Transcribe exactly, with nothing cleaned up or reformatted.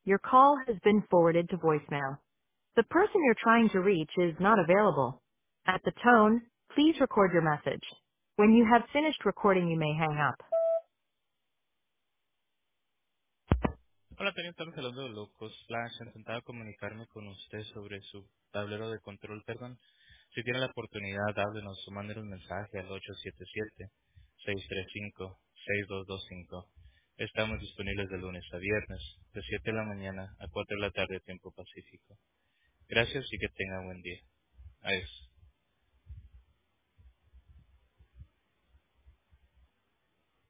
Your call has been forwarded to voicemail. The person you're trying to reach is not available. At the tone, please record your message. When you have finished recording, you may hang up. Hola, Antonio, estamos hablando de Locos Flash. Intentaba comunicarme con usted sobre su tablero de control, perdón. Si tiene la oportunidad, háblenos o mándenos un mensaje al ocho siete siete, seis tres cinco, seis dos dos cinco. Estamos disponibles de lunes a viernes, de siete de la mañana a cuatro de la tarde, tiempo pacífico. Gracias y que tenga buen día. Adiós.